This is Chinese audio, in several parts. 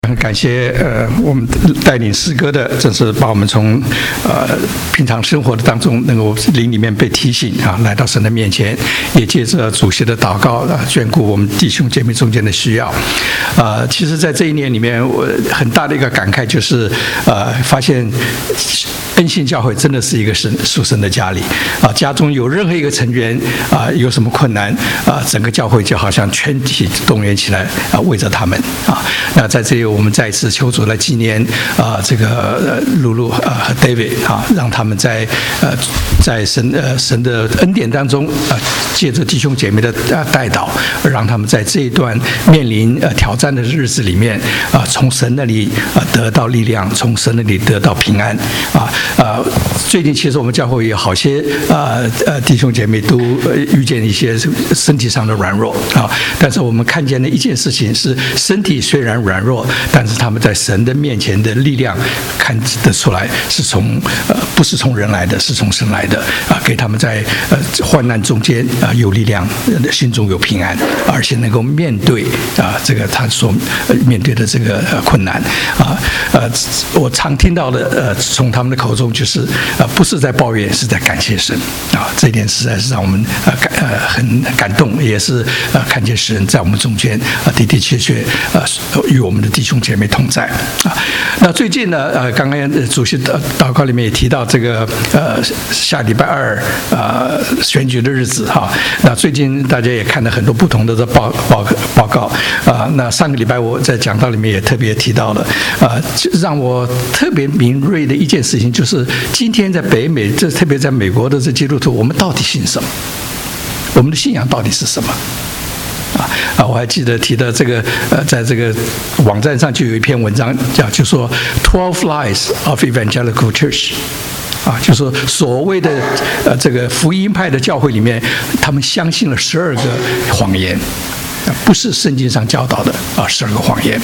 很感谢我们带领诗歌的，真是把我们从平常生活的当中能够灵里面被提醒啊，来到神的面前，也借着主席的祷告眷顾我们弟兄姐妹中间的需要。其实，在这一年里面，我很大的一个感慨就是发现恩信教会真的是一个属神的家里啊，家中有任何一个成员有什么困难整个教会就好像全体动员起来为着他们啊。那在这里我们再一次求主来纪念这个露露和 David 让他们在神的恩典当中借着弟兄姐妹的代祷，让他们在这一段面临挑战的日子里面从神那里得到力量，从神那里得到平安最近其实我们教会有好些弟兄姐妹都遇见一些身体上的软弱但是我们看见的一件事情是，身体虽然软弱，但是他们在神的面前的力量看得出来是不是从人来的，是从神来的给他们在患难中间有力量，心中有平安，而且能够面对这个他所面对的这个困难我常听到的从他们的口中就是不是在抱怨，是在感谢神这一点实在是让我们很感动，也是看见神在我们中间的的确确与我们的弟兄姐妹同在那最近呢刚刚主席祷告里面也提到这个下礼拜二选举的日子那最近大家也看了很多不同的报告那上个礼拜我在讲道里面也特别提到了让我特别敏锐的一件事情，就是今天在北美，特别在美国的这基督徒，我们到底信什么？我们的信仰到底是什么？我还记得提到这个在这个网站上就有一篇文章就说 12 Lies of Evangelical Church 就是说所谓的这个福音派的教会里面，他们相信了12个谎言，不是圣经上教导的12个谎言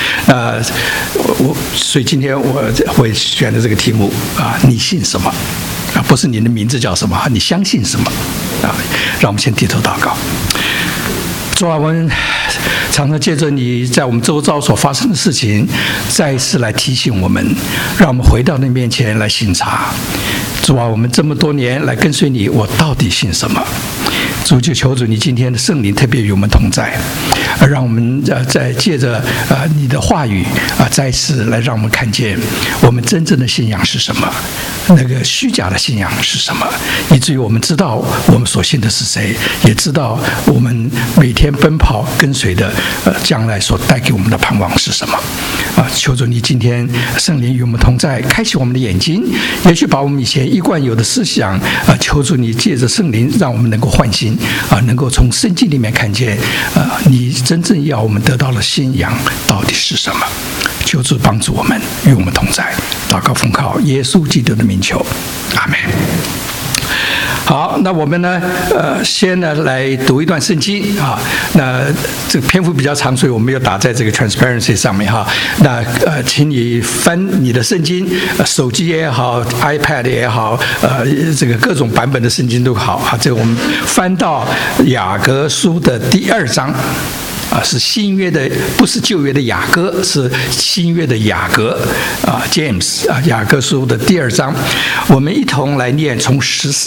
所以今天我会选的这个题目你信什么不是你的名字叫什么，你相信什么让我们先低头祷告。主啊，我们常常借着你在我们周遭所发生的事情，再一次来提醒我们，让我们回到你面前来省察。主啊，我们这么多年来跟随你，我到底信什么？主，就求主你今天的圣灵特别与我们同在，让我们再借着你的话语再次来让我们看见我们真正的信仰是什么，那个虚假的信仰是什么，以至于我们知道我们所信的是谁，也知道我们每天奔跑跟随的将来所带给我们的盼望是什么求主你今天圣灵与我们同在，开启我们的眼睛，也许把我们以前一贯有的思想求主你借着圣灵让我们能够唤醒能够从圣经里面看见你真正要我们得到的信仰到底是什么。求主帮助我们，与我们同在，祷告奉靠耶稣基督的名求，阿们。好，那我们呢先呢来读一段圣经那这个篇幅比较长，所以我们又打在这个 transparency 上面那请你翻你的圣经，手机也好 iPad 也好这个各种版本的圣经都好这个我们翻到雅各书的第2章是新约的，不是旧约的雅各，是新约的雅各James 雅各书的第2章，我们一同来念，从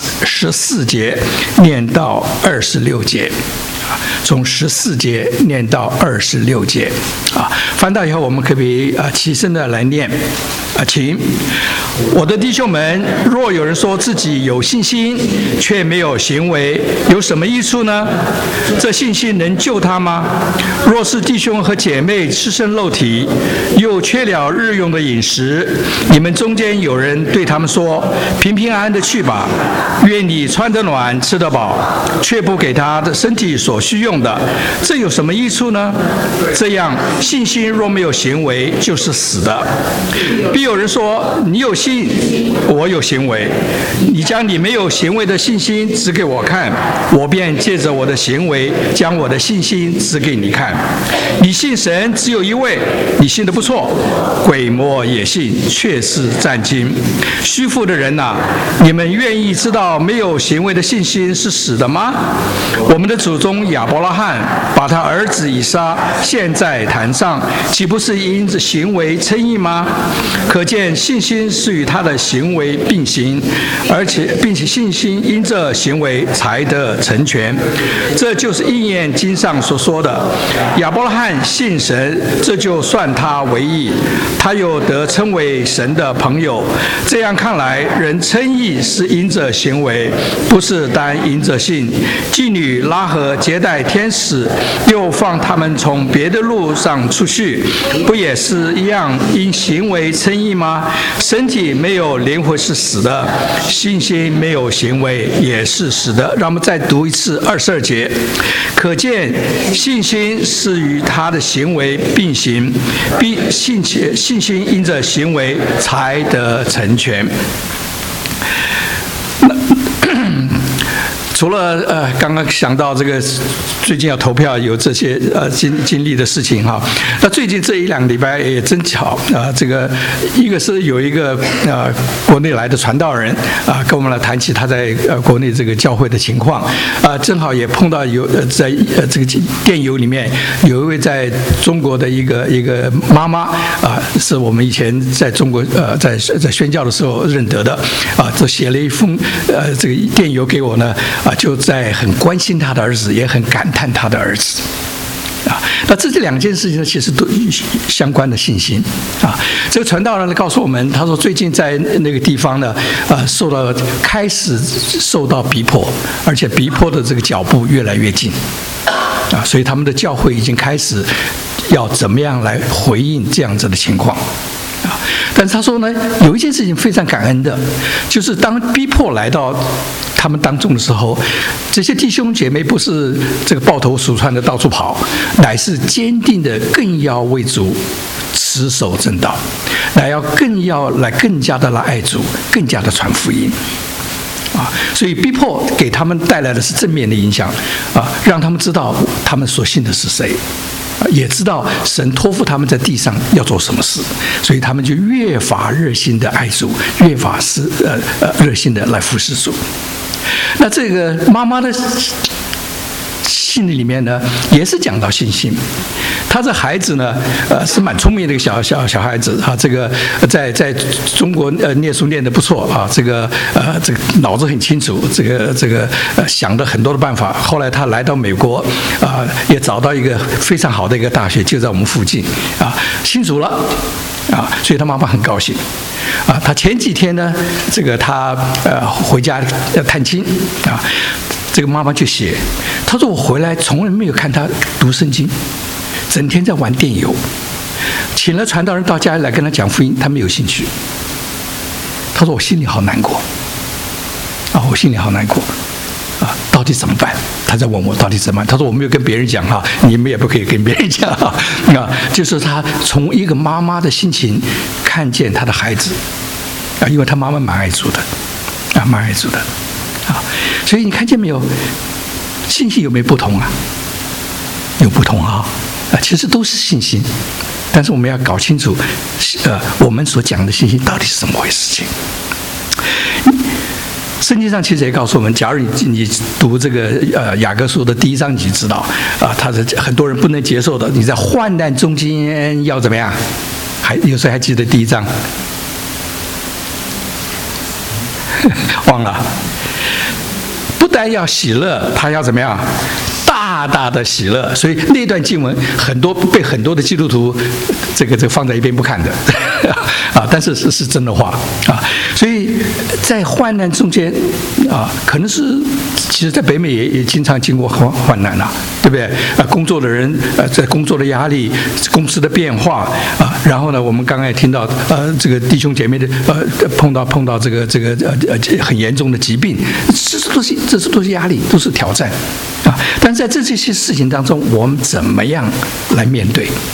14节念到26节从14节念到26节翻到以后我们可不可以起身的来念请。我的弟兄们，若有人说自己有信心却没有行为，有什么益处呢？这信心能救他吗？若是弟兄和姐妹赤身肉体，又缺了日用的饮食，你们中间有人对他们说，平平安安的去吧，愿你穿得暖吃得饱，却不给他的身体所需用的，这有什么益处呢？这样信心若没有行为，就是死的。必有人说，你有信，我有行为。你将你没有行为的信心指给我看，我便借着我的行为将我的信心指给你看。你信神只有一位，你信得不错，鬼魔也信，却是战惊。虚浮的人哪，你们愿意知道没有行为的信心是死的吗？我们的祖宗亚伯拉罕把他儿子以撒献在坛上，岂不是因着行为称义吗？可见信心是与他的行为并行，并且信心因这行为才得成全。这就是应验经上所说的：亚伯拉罕信神，这就算他为义，他又得称为神的朋友。这样看来，人称义是因着行为，不是单因着信。妓女拉合接待天使，又放他们从别的路上出去，不也是一样因行为称义吗？身体没有灵魂是死的，信心没有行为也是死的。让我们再读一次22节，可见信心是与他的行为并行，信心因着行为才得成全。除了刚刚想到这个最近要投票有这些经历的事情哈，那最近这1-2个礼拜也真巧这个一个是有一个国内来的传道人跟我们来谈起他在国内这个教会的情况正好也碰到在这个电邮里面有一位在中国的一个妈妈是我们以前在中国在宣教的时候认得的就写了一封这个电邮给我呢就在很关心他的儿子，也很感叹他的儿子。那这2件事情呢，其实都相关的信心这个传道人告诉我们，他说最近在那个地方呢，开始受到逼迫，而且逼迫的这个脚步越来越近所以他们的教会已经开始要怎么样来回应这样子的情况。但是他说呢，有一件事情非常感恩的，就是当逼迫来到他们当中的时候，这些弟兄姐妹不是这个抱头鼠窜的到处跑，乃是坚定的更要为主持守正道，更加的来爱主，更加的传福音所以逼迫给他们带来的是正面的影响让他们知道他们所信的是谁。也知道神托付他们在地上要做什么事，所以他们就越发热心的爱主，越发热心的来服侍主。那这个妈妈的信里面呢，也是讲到信心。他这孩子呢，是蛮聪明的一个小孩子这个在中国念书念得不错这个脑子很清楚，这个想了很多的办法。后来他来到美国也找到一个非常好的一个大学，就在我们附近信主了所以他妈妈很高兴他前几天呢，这个他回家要探亲这个妈妈就写，她说我回来从来没有看他读圣经，整天在玩电邮，请了传道人到家里来跟他讲福音，他没有兴趣。她说我心里好难过我心里好难过到底怎么办？他在问我到底怎么办。他说我没有跟别人讲你们也不可以跟别人讲就是他从一个妈妈的心情看见他的孩子因为他妈妈蛮爱主的蛮爱主的所以你看见没有，信心有没有不同有不同其实都是信心，但是我们要搞清楚我们所讲的信心到底是怎么回事情。圣经上其实也告诉我们，假如你读这个雅各书的第1章，你就知道他是很多人不能接受的。你在患难中间要怎么样？有谁还记得第1章？忘了。不但要喜乐，他要怎么样？大大的喜乐。所以那段经文被很多的基督徒这个放在一边不看的但是是真的话所以在患难中间可能是其实在北美也经常经过患难对不对工作的人在工作的压力，公司的变化然后呢我们刚刚也听到这个弟兄姐妹的碰到这个很严重的疾病，这都是压力，都是挑战但是在这些事情当中，我们怎么样来面对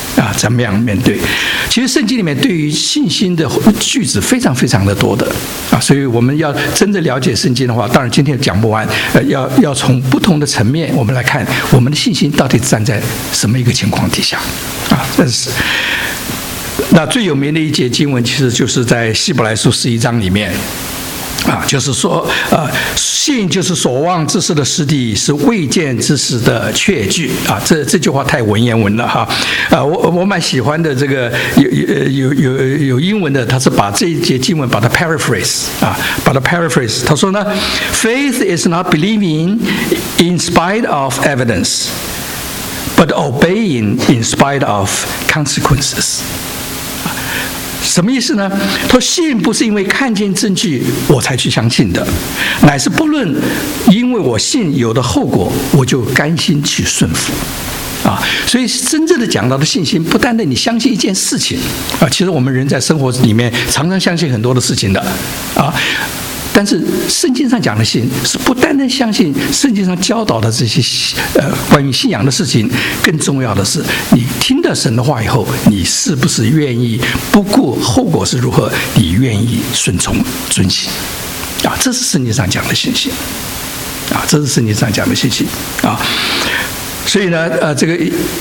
怎么样面对？其实圣经里面对于信心的句子非常非常的多的所以我们要真正了解圣经的话，当然今天讲不完，要从不同的层面我们来看我们的信心到底站在什么一个情况底下这是。那最有名的一节经文其实就是在希伯来书11章里面就是说信就是所望之事的实底，是未见之事的确据这句话太文言文了我蛮喜欢的，这个有英文的，他是把这一节经文把它 paraphrase 他说呢 Faith is not believing in spite of evidence but obeying in spite of consequences。什么意思呢？他说信不是因为看见证据我才去相信的，乃是不论因为我信有的后果，我就甘心去顺服所以真正的讲到的信心，不单单你相信一件事情其实我们人在生活里面常常相信很多的事情的但是圣经上讲的信是不单单相信圣经上教导的这些关于信仰的事情，更重要的是你听到神的话以后，你是不是愿意不顾后果是如何，你愿意顺从遵行这是圣经上讲的信心这是圣经上讲的信心所以呢这个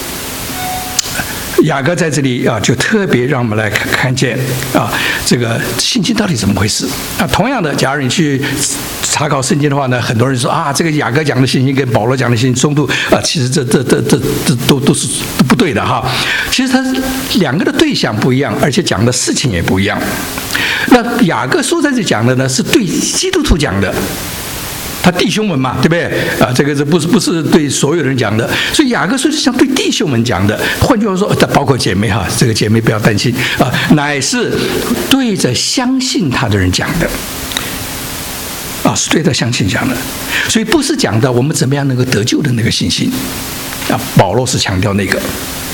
雅各在这里就特别让我们来看见这个信心到底怎么回事同样的，假如你去查考圣经的话呢，很多人说这个雅各讲的信心跟保罗讲的信心冲突其实这都是不对的其实它两个的对象不一样，而且讲的事情也不一样。那雅各书在这讲的呢，是对基督徒讲的。他弟兄们嘛，对不对这个不是对所有人讲的，所以雅各书是像对弟兄们讲的。换句话说，包括姐妹这个姐妹不要担心乃是对着相信他的人讲的是对着相信讲的。所以不是讲的我们怎么样能够得救的那个信心保罗是强调那个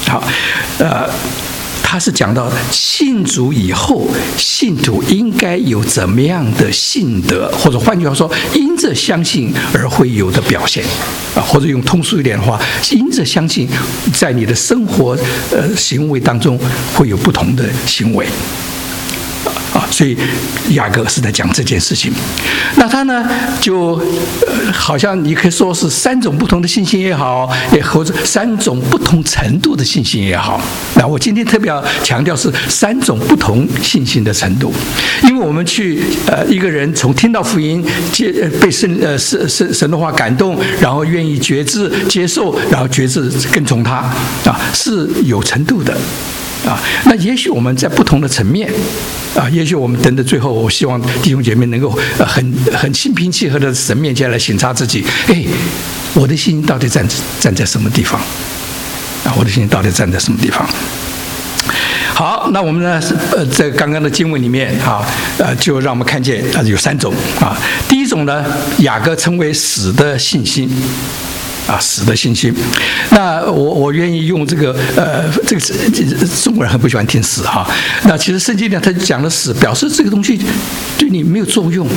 他是讲到信主以后，信徒应该有怎么样的信德，或者换句话说，因着相信而会有的表现或者用通俗一点的话，因着相信，在你的生活行为当中会有不同的行为所以雅各是在讲这件事情。那他呢就好像你可以说是3种不同的信心也好，也或者3种不同程度的信心也好。那我今天特别要强调是3种不同信心的程度，因为我们去一个人从听到福音被神的话感动，然后愿意觉知接受，然后觉知跟从他是有程度的那也许我们在不同的层面也许我们等到最后，我希望弟兄姐妹能够很心平气和的神面前来省察自己，我的心到底站在什么地方我的心到底站在什么地方。好，那我们呢在刚刚的经文里面就让我们看见有3种第一种呢，雅各称为死的信心死的信心。那我愿意用这个中国人很不喜欢听死那其实圣经呢，他讲的死表示这个东西对你没有作用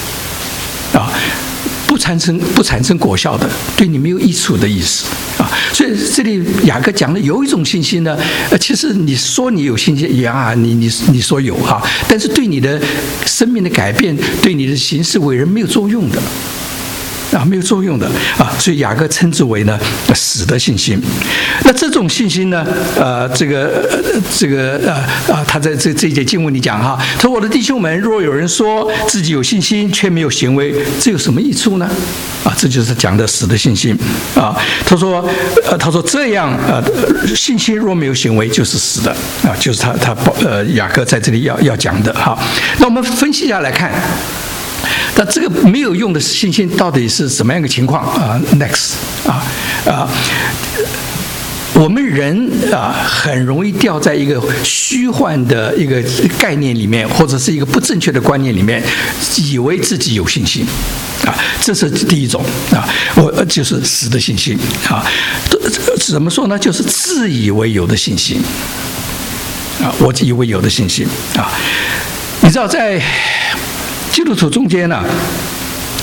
不产生果效的，对你没有益处的意思所以这里雅各讲的有一种信心呢，其实你说你有信心你说有但是对你的生命的改变，对你的行事为人没有作用的没有作用的所以雅各称之为呢死的信心。那这种信心呢他在这一节经文里讲他说我的弟兄们，若有人说自己有信心却没有行为，这有什么益处呢这就是讲的死的信心他说这样信心若没有行为就是死的就是雅各在这里要讲的那我们分析一下来看，那这个没有用的信心到底是什么样的情况？Next 我们人很容易掉在一个虚幻的一个概念里面，或者是一个不正确的观念里面，以为自己有信心这是第一种我就是死的信心怎么说呢？就是自以为有的信心我以为有的信心你知道在基督徒中间呢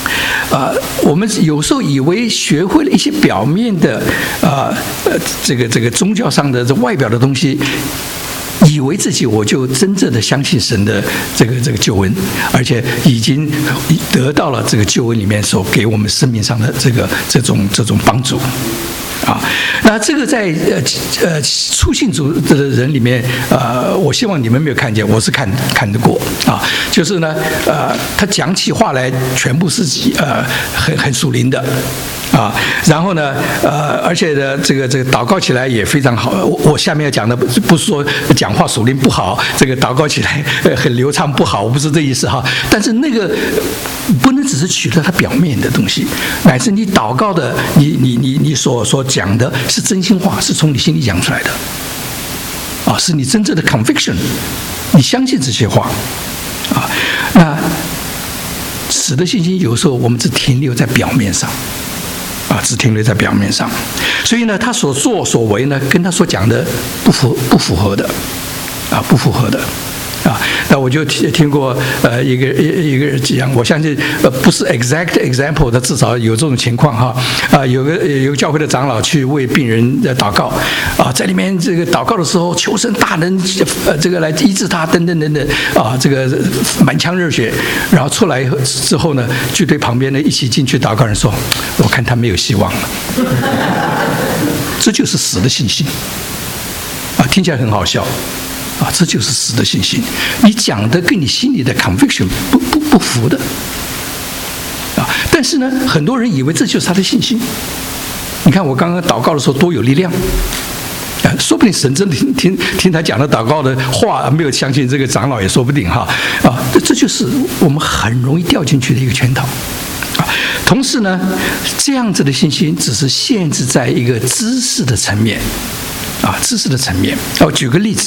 我们有时候以为学会了一些表面的这个宗教上的这外表的东西，以为自己我就真正的相信神的这个救恩，而且已经得到了这个救恩里面所给我们生命上的这种帮助。那这个在初信主的人里面，我希望你们没有看见，我是看得过就是呢，他讲起话来全部是很属灵的然后呢，而且呢，这个祷告起来也非常好。我下面要讲的不是说讲话属灵不好，这个祷告起来很流畅不好，我不是这意思但是那个不能只是取得它表面的东西，乃至你祷告的，你所讲的是真心话，是从你心里讲出来的是你真正的 conviction， 你相信这些话那死的信心有时候我们只停留在表面上只停留在表面上，所以呢，他所作所为呢，跟他所讲的不符合的不符合的那我就听过一个人讲，我相信不是 exact example 的，至少有这种情况有个教会的长老去为病人祷告在里面这个祷告的时候，求神大能这个来医治他等等等等这个满腔热血，然后出来之后呢，就对旁边的一起进去祷告人说：“我看他没有希望了。”这就是死的信心听起来很好笑。这就是死的信心，你讲的跟你心里的 conviction 不符的但是呢，很多人以为这就是他的信心。你看我刚刚祷告的时候多有力量说不定神真的听他讲的祷告的话，没有相信这个长老也说不定这就是我们很容易掉进去的一个圈套同时呢，这样子的信心只是限制在一个知识的层面知识的层面。我举个例子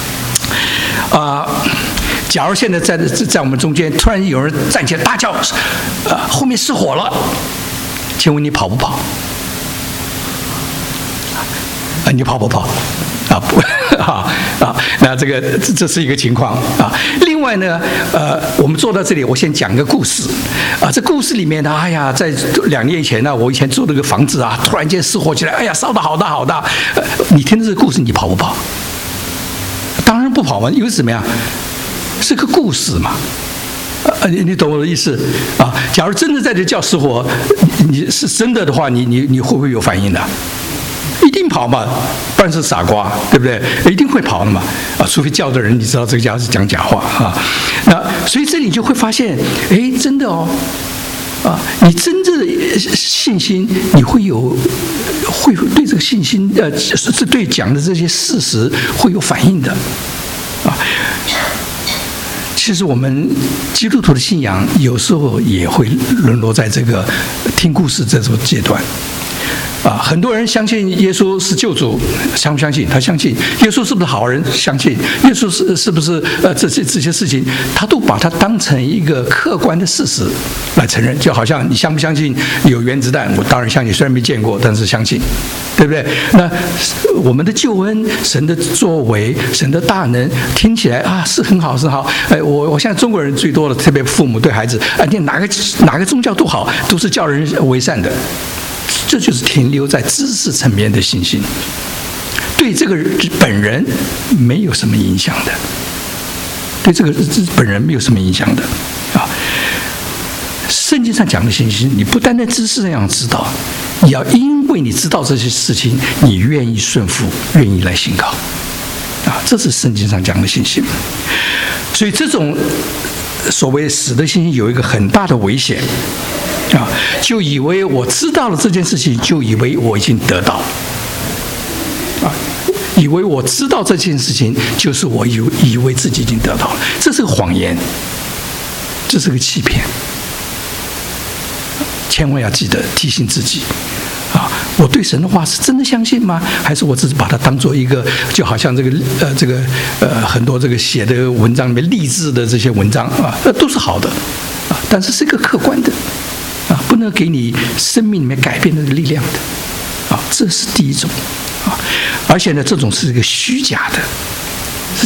假如现在在我们中间突然有人站起来大叫后面失火了，请问你跑不跑你跑不跑不那这是一个情况另外呢我们做到这里，我先讲一个故事这故事里面呢，哎呀，在2年前呢，我以前住那个房子突然间失火起来，哎呀，烧得好大好大你听这个故事，你跑不跑？当然不跑嘛，因为怎么样？是个故事嘛你懂我的意思假如真的在这叫失火，你是真的的话，你会不会有反应的？一定跑嘛，不然是傻瓜，对不对？一定会跑的嘛除非叫的人你知道这个家是讲假话那所以这里你就会发现，真的你真正的信心，你会对这个信心是对讲的这些事实会有反应的其实我们基督徒的信仰有时候也会沦落在这个听故事这种阶段很多人相信耶稣是救主，相不相信？他相信。耶稣是不是好人？相信。耶稣是不是这些事情，他都把它当成一个客观的事实来承认。就好像你相不相信有原子弹？我当然相信，虽然没见过，但是相信，对不对？那我们的救恩、神的作为、神的大能，听起来是很好，是好。我现在中国人最多的，特别父母对孩子，你哪个宗教都好，都是叫人为善的。这就是停留在知识层面的信心，对这个本人没有什么影响的，对这个本人没有什么影响的圣经上讲的信心，你不单单知识那样知道，你要因为你知道这些事情，你愿意顺服，愿意来信靠这是圣经上讲的信心。所以这种所谓死的信心有一个很大的危险就以为我知道了这件事情，就以为我已经得到以为我知道这件事情，就是我以为自己已经得到了，这是个谎言，这是个欺骗。千万要记得提醒自己我对神的话是真的相信吗？还是我只是把它当做一个，就好像这个很多这个写的文章里面励志的这些文章都是好的但是是一个客观的不能给你生命里面改变的力量的这是第一种而且呢，这种是一个虚假的，是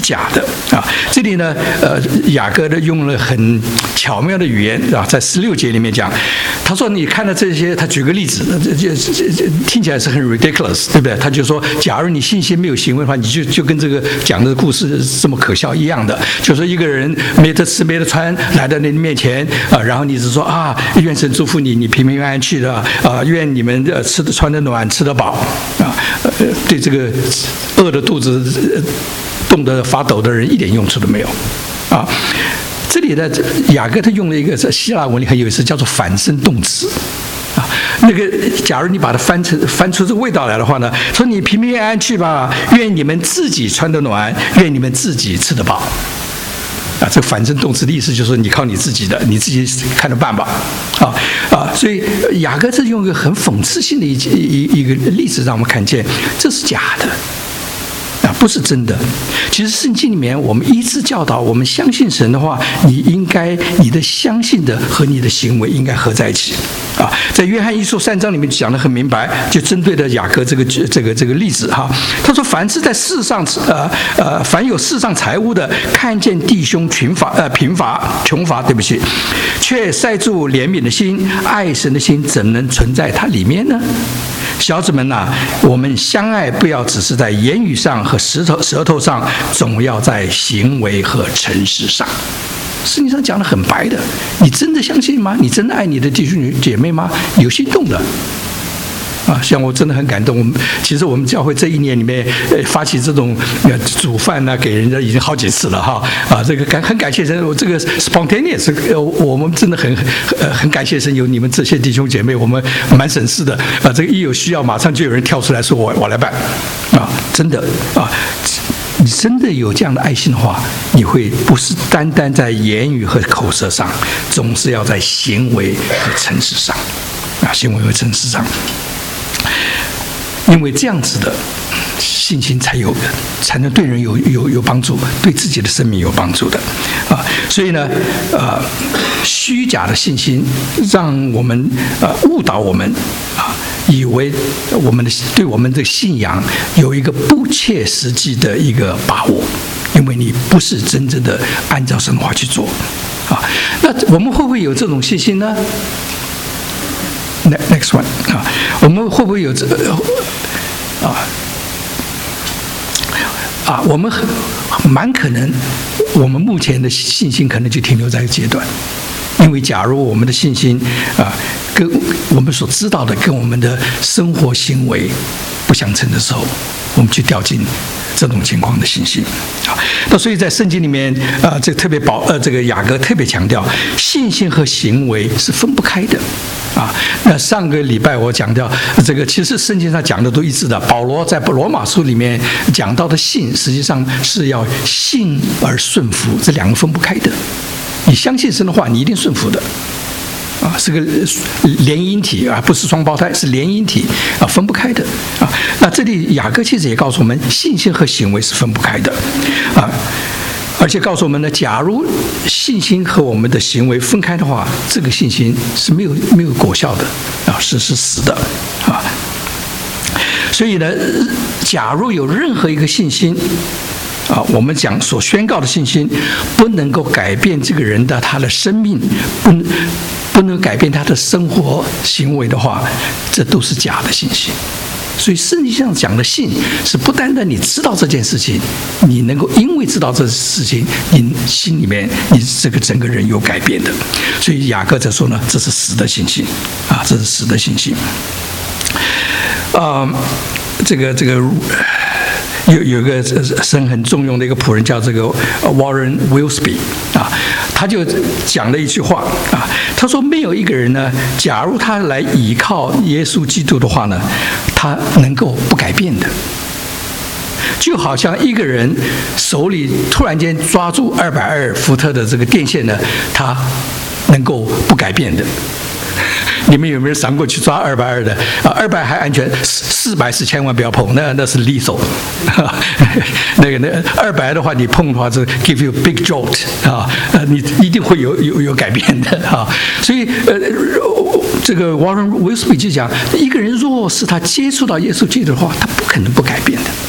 假的啊。这里呢，雅各呢用了很巧妙的语言啊，在16节里面讲，他说你看到这些，他举个例子，这听起来是很 ridiculous， 对不对？他就说，假如你信心没有行为的话，你就跟这个讲的故事这么可笑一样的，就是一个人没得吃没得穿来到你面前啊，然后你只说啊，愿神祝福你，你平平安安去的啊，愿你们吃的穿得暖，吃得饱啊，对这个饿的肚子冻得发抖的人一点用处都没有啊。这里的雅各他用了一个希腊文里很有意思，叫做反身动词啊。那个假如你把它翻出这个味道来的话呢，说你平平安安去吧，愿你们自己穿得暖，愿你们自己吃得饱。啊，这个反身动词的意思就是你靠你自己的，你自己看着办吧，所以雅各是用一个很讽刺性的一个例子，让我们看见这是假的。不是真的。其实圣经里面我们一直教导，我们相信神的话，你的相信的和你的行为应该合在一起啊。在约翰一书3章里面讲得很明白，就针对的雅各这个例子哈，他说凡是在世上凡有世上财物的，看见弟兄穷乏，对不起，却塞住怜悯的心，爱神的心，怎能存在它里面呢？小子们啊，我们相爱不要只是在言语上和舌头上，总要在行为和诚实上。圣经上讲得很白的，你真的相信吗？你真的爱你的弟兄姐妹吗？有心动的啊，像我真的很感动。其实我们教会这1年里面，发起这种煮饭呢，给人家已经好几次了哈。啊，这个很感谢神，我这个 spontaneous， 我们真的很感谢神，有你们这些弟兄姐妹，我们蛮省事的啊。这个一有需要，马上就有人跳出来说我来办啊，真的啊。你真的有这样的爱心的话，你会不是单单在言语和口舌上，总是要在行为和诚实上啊，行为和诚实上。因为这样子的信心才能对人有帮助，对自己的生命有帮助的啊。所以呢，虚假的信心让我们误导我们啊，以为对我们的信仰有一个不切实际的一个把握，因为你不是真正的按照神的话去做啊。那我们会不会有这种信心呢？Next one 啊，我们会不会有我们蛮可能，我们目前的信心可能就停留在一个阶段，因为假如我们的信心跟我们所知道的跟我们的生活行为不相称的时候，我们去掉进这种情况的信心啊。那所以在圣经里面这特别这个雅各特别强调，信心和行为是分不开的啊。那上个礼拜我讲到这个，其实圣经上讲的都一致的。保罗在罗马书里面讲到的信，实际上是要信而顺服，这两个分不开的。你相信神的话，你一定顺服的。啊，是个联姻体啊，不是双胞胎，是联姻体啊，分不开的啊。那这里雅各其实也告诉我们，信心和行为是分不开的啊，而且告诉我们呢，假如信心和我们的行为分开的话，这个信心是没有果效的啊，是死的啊。所以呢，假如有任何一个信心啊，我们讲所宣告的信心不能够改变这个人的他的生命，不能改变他的生活行为的话，这都是假的信心。所以圣经上讲的信，是不单单你知道这件事情，你能够因为知道这事情，你心里面你这个整个人有改变的。所以雅各在说呢，这是死的信心啊，这是死的信心。这个有一个神很重用的一个仆人叫这个 Warren Wiersbe 啊，他就讲了一句话啊，他说没有一个人呢，假如他来倚靠耶稣基督的话呢，他能够不改变的。就好像一个人手里突然间抓住220伏特的这个电线呢，他能够不改变的。你们有没有闪过去抓220的啊？200还安全，400是千万不要碰，那是利手。那200的话，你碰的话是 give you big jolt 啊，你一定会有改变的啊。所以这个 Warren Wiersbe 就讲，一个人若是他接触到耶稣基督的话，他不可能不改变的。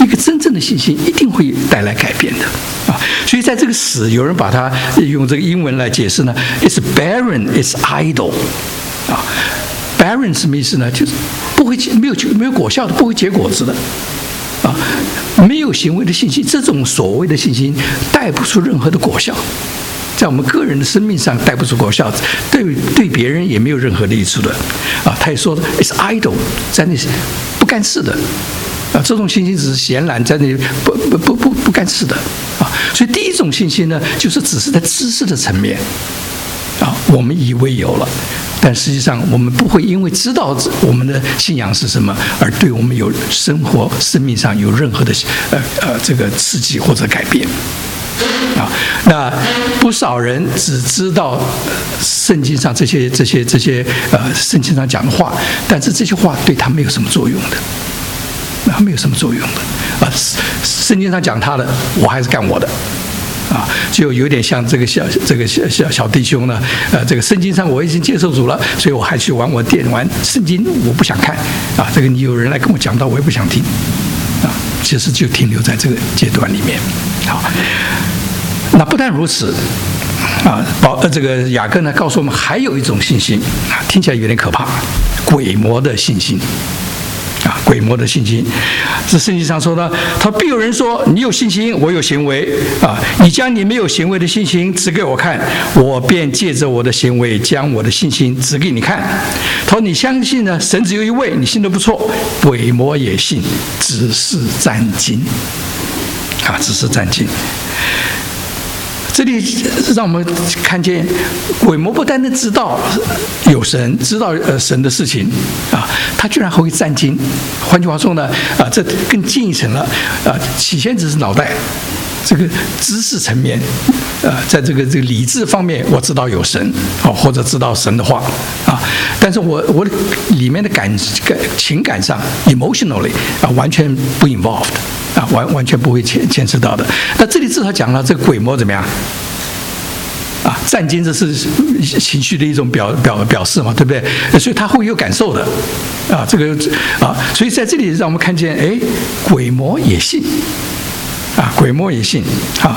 一个真正的信心一定会带来改变的啊。所以在这个死，有人把它用这个英文来解释呢 ，it's barren, it's idle 啊。barren 什么意思呢？就是不会没有果效的，不会结果子的啊，没有行为的信心，这种所谓的信心带不出任何的果效。在我们个人的生命上带不出果效，对别人也没有任何的益处的啊。他也说 ，it's idle， 在那不干事的啊，这种信心只是闲懒，在那里不干事的啊。所以第一种信心呢，就是只是在知识的层面啊，我们以为有了，但实际上我们不会因为知道我们的信仰是什么，而对我们有生命上有任何的这个刺激或者改变。啊，那不少人只知道圣经上这些圣经上讲的话，但是这些话对他没有什么作用的，那没有什么作用的啊。圣经上讲他的，我还是干我的。啊，就有点像这个小弟兄呢，这个圣经上我已经接受主了，所以我还去玩我电玩圣经，我不想看啊。这个你有人来跟我讲道，我也不想听啊。其实就停留在这个阶段里面。好，那不但如此啊，这个雅各呢告诉我们还有一种信心啊，听起来有点可怕，鬼魔的信心。啊，鬼魔的信心，是圣经上说的。他必有人说：“你有信心，我有行为。啊，你将你没有行为的信心指给我看，我便借着我的行为将我的信心指给你看。”他说：“你相信呢？神只有一位，你信得不错。鬼魔也信，只是战惊。啊，只是战惊。”这里让我们看见，鬼魔不单单知道有神，知道神的事情啊，他居然还会战惊。换句话说呢，啊，这更进一层了啊。起先只是脑袋这个知识层面，在这个理智方面，我知道有神啊，或者知道神的话啊，但是我里面的情感上 emotionally 啊，完全不 involved。啊，完全不会牵涉到的。那这里至少讲了这个鬼魔怎么样？啊，战惊这是情绪的一种表示嘛，对不对？所以他会有感受的。啊，这个啊，所以在这里让我们看见，哎，鬼魔也信。啊，鬼魔也信。啊，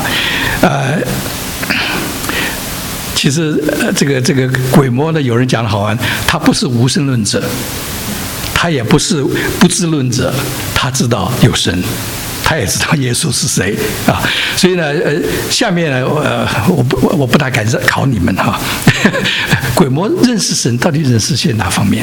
其实这个鬼魔呢，有人讲的好玩，他不是无神论者，他也不是不知论者，他知道有神。他也知道耶稣是谁啊，所以呢，下面呢，我不大敢考你们哈，鬼魔认识神到底认识些哪方面？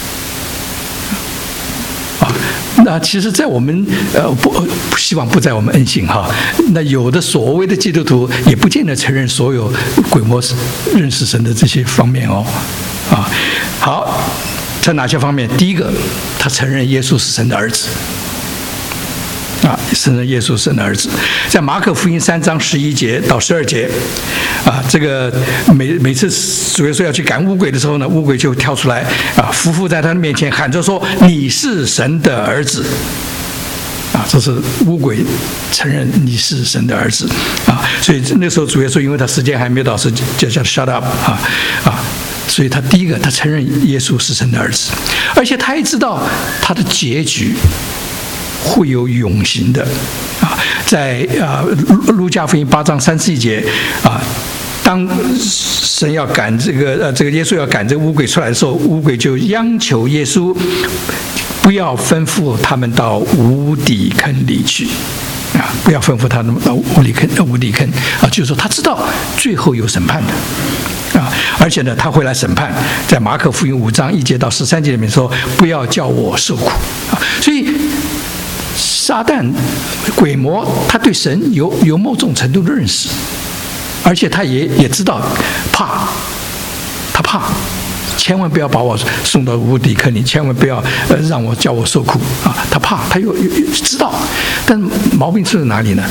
啊，那其实，在我们不希望不在我们恩信哈，那有的所谓的基督徒也不见得承认所有鬼魔认识神的这些方面哦，啊，好，在哪些方面？第一个，他承认耶稣是神的儿子。啊，承认耶稣是神的儿子，在马可福音3章11节到12节，啊，这个每次主耶稣要去赶污鬼的时候呢，污鬼就跳出来啊，匍匐在他的面前喊着说：“你是神的儿子。”啊，这是污鬼承认你是神的儿子啊，所以那时候主耶稣因为他时间还没到，是叫 shut up 啊，所以他第一个他承认耶稣是神的儿子，而且他也知道他的结局。会有永刑的啊，在路加福音8章31节啊，当神要赶这个耶稣要赶这个污鬼出来的时候，污鬼就央求耶稣不要吩咐他们到无底坑里去啊，不要吩咐他们到无底坑啊，就是说他知道最后有审判的。啊，而且呢，他会来审判，在马可福音5章1节到13节里面说：“不要叫我受苦。”啊，所以撒旦、鬼魔，他对神有某种程度的认识，而且他也知道怕，他怕，千万不要把我送到无底坑里，千万不要叫我受苦啊！他怕，他有知道，但毛病出在哪里呢？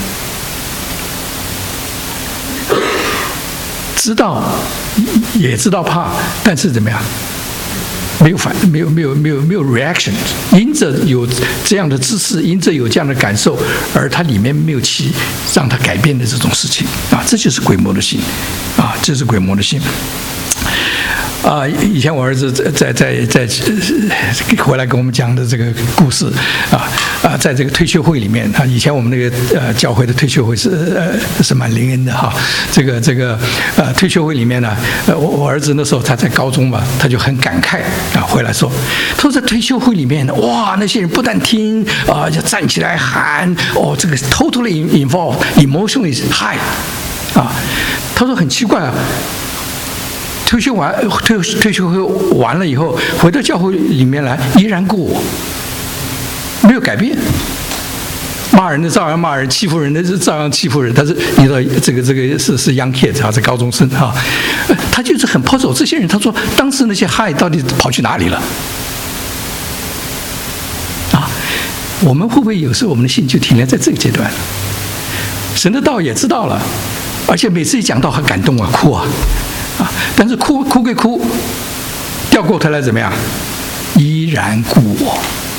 知道，也知道怕，但是怎么样？没有 reaction， 因着有这样的知识，因着有这样的感受，而它里面没有起让它改变的这种事情啊，这就是鬼魔的心啊，这是鬼魔的心。 以前我儿子在回来跟我们讲的这个故事在这个退休会里面以前我们那个教会的退休会是蛮灵恩的哈。这个退休会里面呢，我儿子那时候他在高中嘛，他就很感慨回来说，他说在退休会里面哇，那些人不但听就站起来喊这个 totally involved emotionally high 他说很奇怪退休会完了以后，回到教会里面来依然故我，没有改变。骂人的照样骂人，欺负人的照样欺负人。但是你知道这个是 young kid 是高中生他就是很抛走这些人。他说当时那些嗨到底跑去哪里了？我们会不会有时候我们的心就停留在这个阶段？神的道也知道了，而且每次一讲道很感动哭但是哭归哭，掉过头来怎么样？依然故我，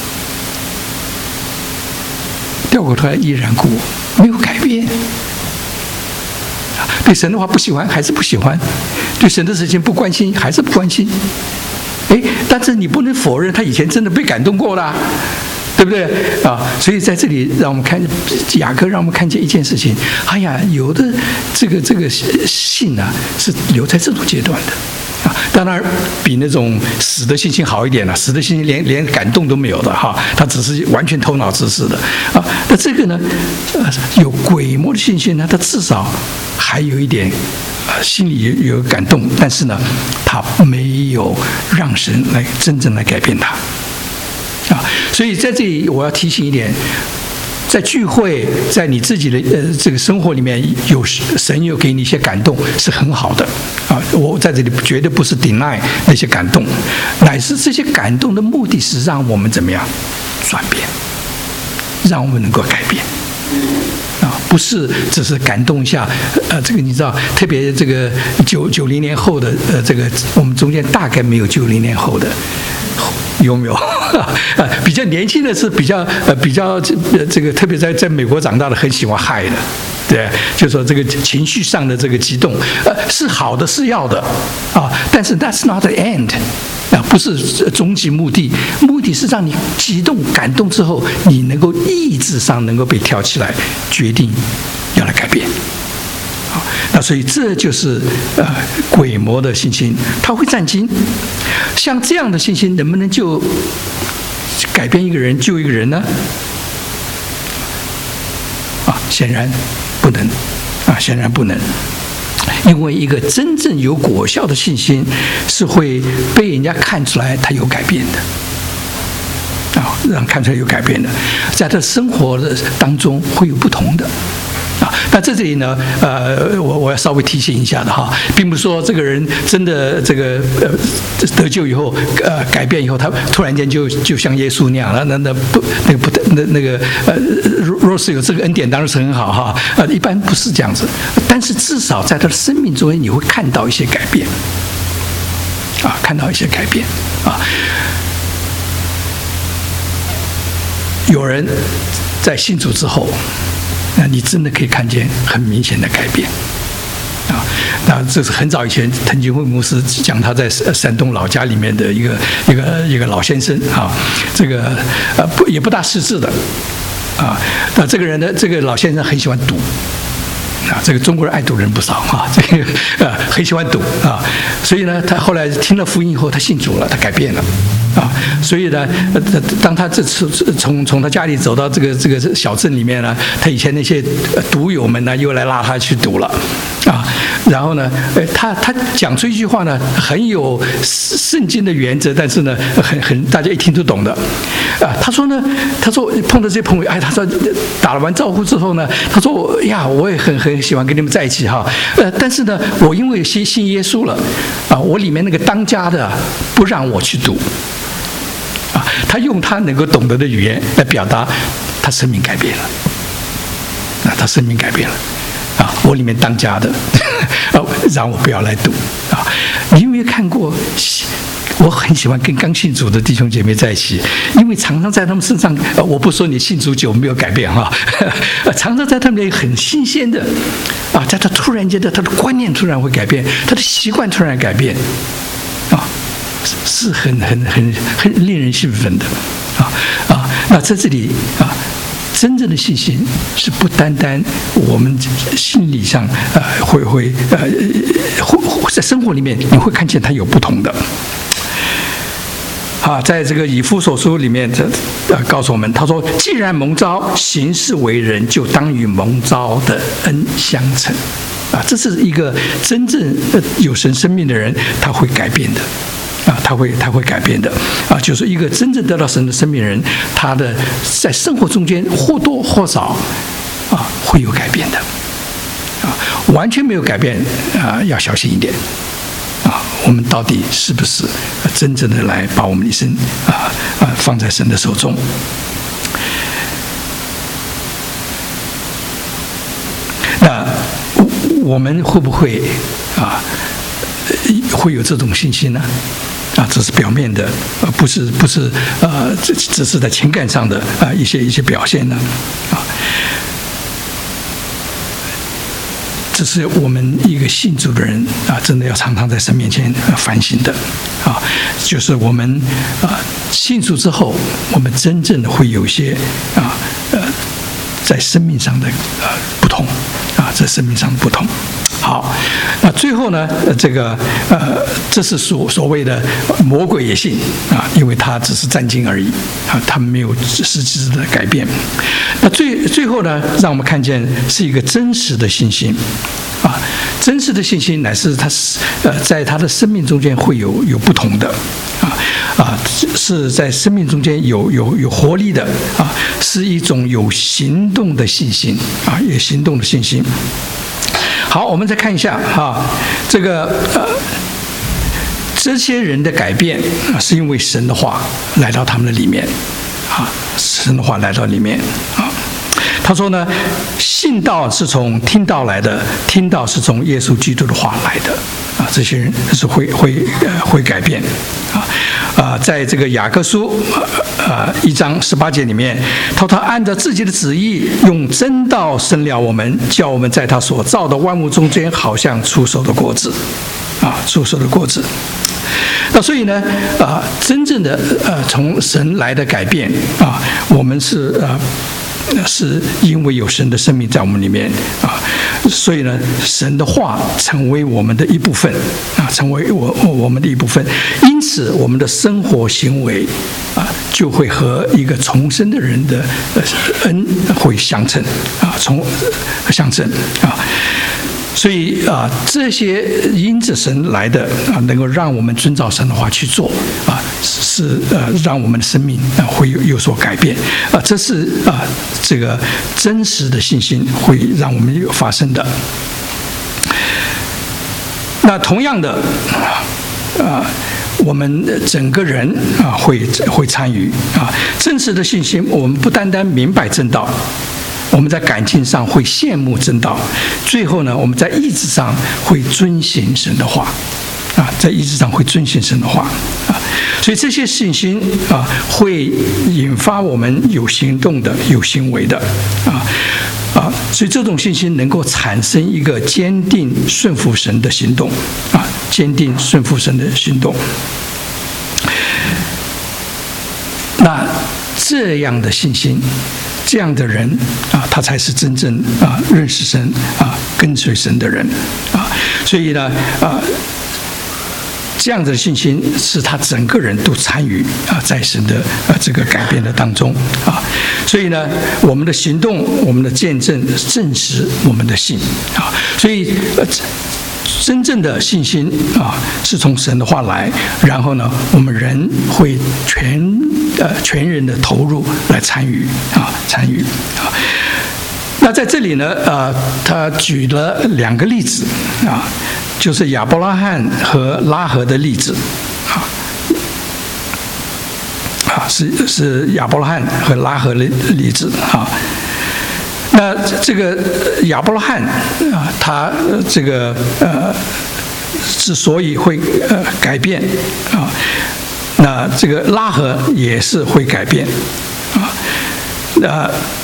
掉过头来依然故我，没有改变。对神的话不喜欢还是不喜欢，对神的事情不关心还是不关心。但是你不能否认他以前真的被感动过了。对不对所以在这里让我们看雅各，让我们看见一件事情。有的这个信是留在这种阶段的当然比那种死的信心好一点了。死的信心连感动都没有的他只是完全头脑知识的那这个呢有鬼魔的信心呢，他至少还有一点心里有感动，但是呢他没有让神来真正来改变他所以在这里我要提醒一点，在聚会，在你自己的这个生活里面，神有给你一些感动是很好的我在这里绝对不是 deny 那些感动，乃是这些感动的目的是让我们怎么样转变，让我们能够改变不是只是感动一下这个你知道，特别这个90年后的这个我们中间大概没有90年后的。有没有比较年轻的是比较这个特别在美国长大的很喜欢嗨的，对，就是说这个情绪上的这个激动是好的是要的但是 that's not the end 不是终极目的，目的是让你激动感动之后，你能够意志上能够被挑起来，决定要来改变那所以这就是鬼魔的信心，他会战惊。像这样的信心能不能就改变一个人救一个人呢？显然不能显然不能。因为一个真正有果效的信心是会被人家看出来他有改变的让看出来有改变的，在他生活的当中会有不同的那在这里呢，我要稍微提醒一下的并不是说这个人真的这个得救以后，改变以后，他突然间就像耶稣那样了，那个若是有这个恩典，当然是很好一般不是这样子，但是至少在他的生命中间，你会看到一些改变看到一些改变有人在信主之后。那你真的可以看见很明显的改变那这是很早以前滕金慧牧师讲他在山东老家里面的一个老先生这个也不大识字的那这个人呢，这个老先生很喜欢赌这个中国人爱赌人不少这个很喜欢赌所以呢，他后来听了福音以后，他信主了，他改变了所以呢，当他这次从他家里走到这个小镇里面呢，他以前那些赌友们呢，又来拉他去赌了然后呢，他讲出一句话呢，很有圣经的原则，但是呢，很大家一听都懂的他说碰到这些朋友，他说打了完招呼之后呢，他说我也很喜欢跟你们在一起但是呢，我因为信耶稣了我里面那个当家的不让我去赌他用他能够懂得的语言来表达他生命改变了他生命改变了我里面当家的让我不要来赌你有没有看过？我很喜欢跟刚信主的弟兄姐妹在一起，因为常常在他们身上我不说你信主久没有改变常常在他们那里很新鲜的在他突然间的他的观念突然会改变，他的习惯突然改变啊，是很令人兴奋的那在这里真正的信心是不单单我们心理上会在生活里面你会看见它有不同的。在这个以弗所书里面，告诉我们，他说：“既然蒙召行事为人，就当与蒙召的恩相称。”这是一个真正有神生命的人，他会改变的。他会改变的就是一个真正得到神的生命人，他的在生活中间或多或少会有改变的完全没有改变要小心一点我们到底是不是真正的来把我们一生放在神的手中？那我们会不会会有这种信心呢？这是表面的，不是只是在情感上的一些表现呢这是我们一个信主的人真的要常常在神面前反省的就是我们信主之后，我们真正的会有一些在生命上的不同在生命上的不同。好，那最后呢，这是所谓的魔鬼也信因为他只是战兢而已他没有实质的改变。那最后呢，让我们看见是一个真实的信心真实的信心乃是他在他的生命中间会有不同的是在生命中间有活力的是一种有行动的信心有行动的信心。好，我们再看一下这些人的改变是因为神的话来到他们的里面神的话来到里面他说呢，信道是从听道来的，听道是从耶稣基督的话来的这些人是会改变在这个雅各书1章18节里面，他按照自己的旨意用真道生了我们，叫我们在他所造的万物中间好像出熟的果子出熟的果子。那所以呢真正的从神来的改变我们是因为有神的生命在我们里面所以呢，神的话成为我们的一部分成为我们的一部分。因此，我们的生活行为就会和一个重生的人的恩会相称相称所以这些因着神来的能够让我们遵照神的话去做是让我们的生命会有所改变这是这个真实的信心会让我们有发生的。那同样的我们整个人会参与真实的信心，我们不单单明白正道，我们在感情上会羡慕正道，最后呢，我们在意志上会遵行神的话在意志上会遵行神的话所以这些信心会引发我们有行动的、有行为的所以这种信心能够产生一个坚定顺服神的行动坚定顺服神的行动。那这样的信心，这样的人他才是真正认识神跟随神的人所以呢这样的信心是他整个人都参与在神的这个改变的当中所以呢，我们的行动、我们的见证证实我们的信所以真正的信心是从神的话来，然后呢，我们人会全人的投入来参与那在这里呢他举了2个例子就是亚伯拉罕和拉合的例子是亚伯拉罕和拉合的例子那这个亚伯拉罕他这个之所以会改变那这个拉合也是会改变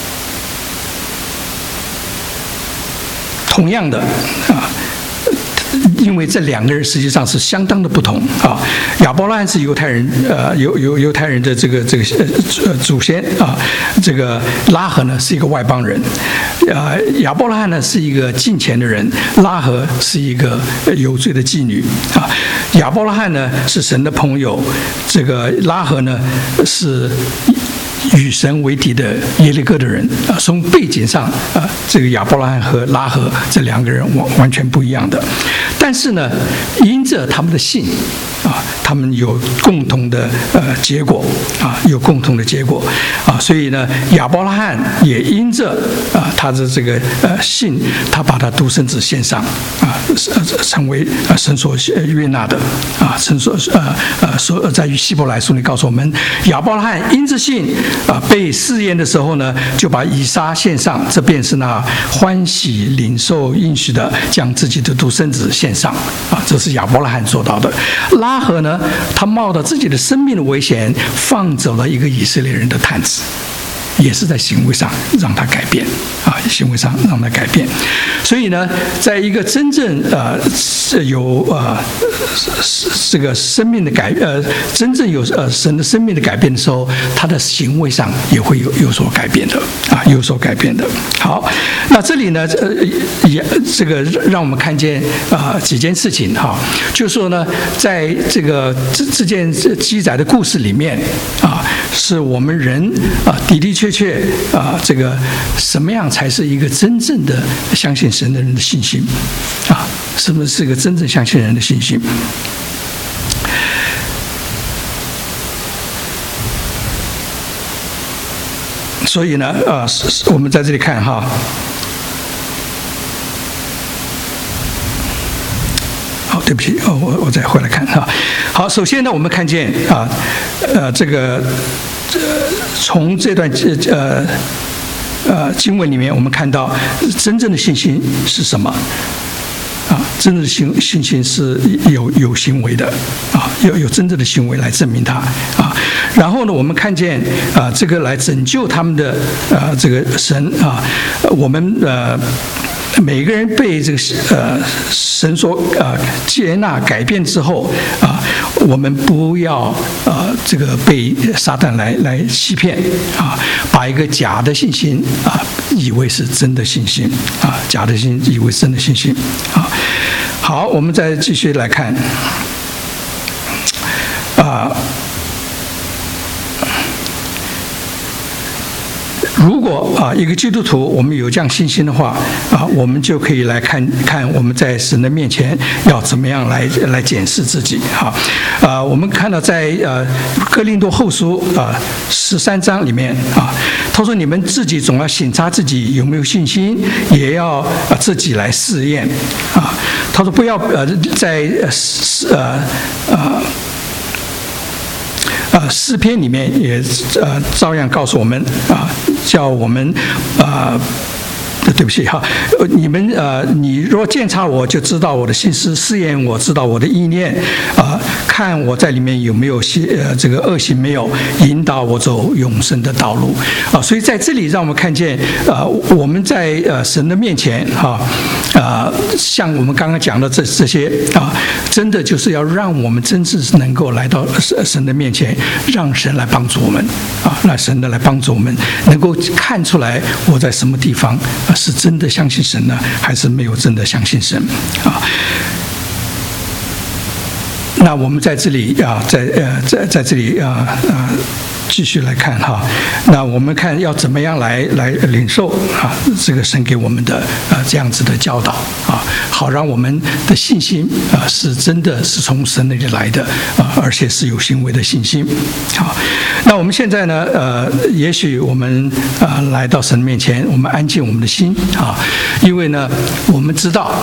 同样的因为这两个人实际上是相当的不同啊。亚伯拉罕是犹太人，犹太人的这个祖先啊。这个拉合呢是一个外邦人，亚伯拉罕呢是一个敬虔的人，拉合是一个有罪的妓女啊。亚伯拉罕呢是神的朋友，这个拉合呢是与神为敌的耶利哥的人啊。从背景上这个亚伯拉罕和拉合这两个人完全不一样的，但是呢，因着他们的信啊，他们有共同的结果啊，有共同的结果啊，所以呢，亚伯拉罕也因着他的这个信，他把他独生子献上啊，成为神所悦纳的啊。神所在于希伯来书里告诉我们，亚伯拉罕因着信被试验的时候呢，就把以撒献上，这便是那欢喜领受应许的，将自己的独生子献上啊，这是亚伯拉罕做到的。拉合呢，他冒着自己的生命的危险，放走了一个以色列人的探子，也是在行为上让他改变啊，行为上让他改变。所以呢，在一个真正有这个生命的真正有神的生命的改变的时候，他的行为上也会有所改变的啊，有所改变的。好，那这里呢，也这个让我们看见几件事情哈，就是说呢，在这件记载的故事里面啊，是我们人的确这个什么样才是一个真正的相信神的人的信心啊？什么是一个真正相信人的信心？所以呢，我们在这里看哈。好，对不起，我再回来看哈。好，首先呢，我们看见这个从这段经文里面，我们看到真正的信心是什么啊？真正的信心是有行为的啊，有真正的行为来证明它啊。然后呢，我们看见这个来拯救他们的这个神啊，我们每个人被这个神所接纳改变之后啊，我们不要这个被撒旦来欺骗啊，把一个假的信心以为是真的信心啊，假的信以为是真的信心啊。好，我们再继续来看如果一个基督徒我们有这样信心的话我们就可以来看看我们在神的面前要怎么样来检视自己我们看到在哥林多后书13章里面他说你们自己总要审查自己有没有信心，也要自己来试验他说不要在诗篇里面也照样告诉我们叫我们对不起哈，你若鉴察我，就知道我的心思；试验我，知道我的意念看我在里面有没有这个恶行没有，引导我走永生的道路所以在这里让我们看见我们在神的面前像我们刚刚讲的这些真的就是要让我们真正能够来到神的面前，让神来帮助我们让神来帮助我们，能够看出来我在什么地方是真的相信神呢，还是没有真的相信神那我们在这里在这里继续来看那我们看要怎么样来领受这个神给我们的这样子的教导好让我们的信心是真的是从神那里来的而且是有行为的信心那我们现在呢也许我们来到神面前，我们安静我们的心因为呢我们知道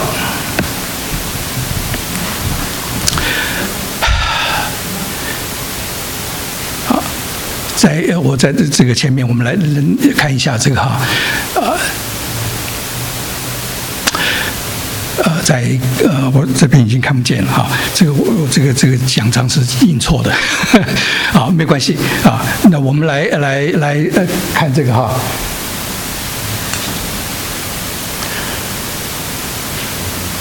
我在这个前面，我们来看一下这个我这边已经看不见了这个奖章是印错的好，没关系那我们来看这个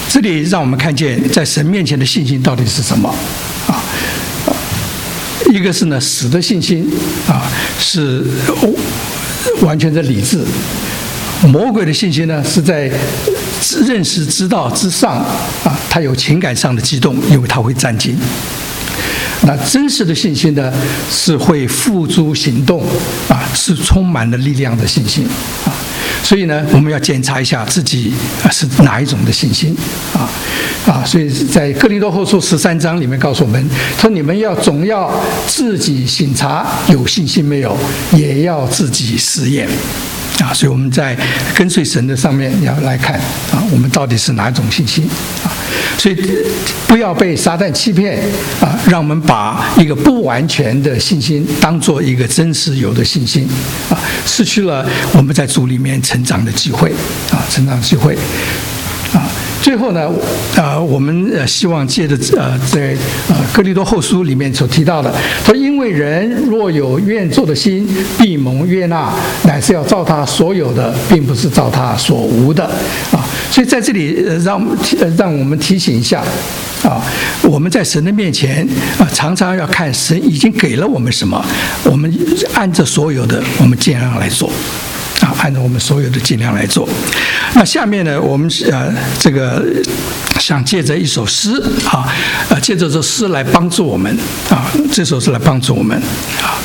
这里让我们看见在神面前的信心到底是什么啊？一个是呢死的信心啊，是完全的理智；魔鬼的信心呢是在认识知道之上啊，他有情感上的激动，因为他会战惊。那真实的信心呢，是会付诸行动啊，是充满了力量的信心啊。所以呢，我们要检查一下自己是哪一种的信心啊。所以在哥林多后书13章里面告诉我们说，你们总要自己省察有信心没有，也要自己试验。所以我们在跟随神的上面要来看啊，我们到底是哪一种信心啊？所以不要被撒旦欺骗啊，让我们把一个不完全的信心当做一个真实有的信心啊，失去了我们在主里面成长的机会啊，成长机会啊。最后呢，我们希望借着在哥林多后书里面所提到的，说因为人若有愿做的心，必蒙悦纳，乃是要照他所有的，并不是照他所无的啊。所以在这里让我们提醒一下啊，我们在神的面前啊，常常要看神已经给了我们什么，我们按着所有的，我们尽量来做。按照我们所有的尽量来做。那下面呢，我们这个想借着一首诗啊，借着这诗来帮助我们啊，这首诗来帮助我们啊。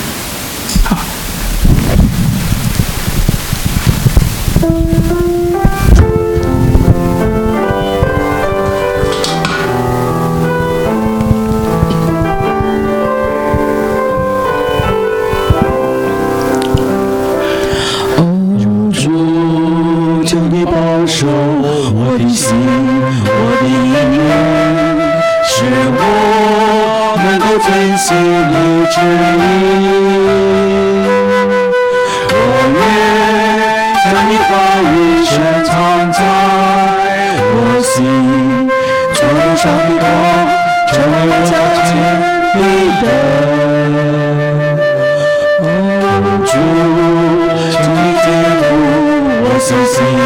守我的心，我的意愿，使我能够遵行你旨意。我愿将你话语深藏在我心，做路上的光，成为我脚前的灯。主，求你坚固我信心。